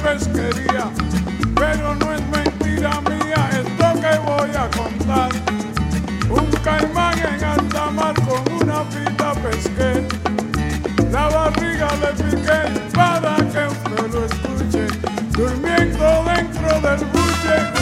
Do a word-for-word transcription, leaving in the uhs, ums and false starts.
pesquería, pero no es mentira mía esto que voy a contar. Un caimán en alta mar con una pita pesqué, la barriga le piqué para que usted lo escuche, durmiendo dentro del buche.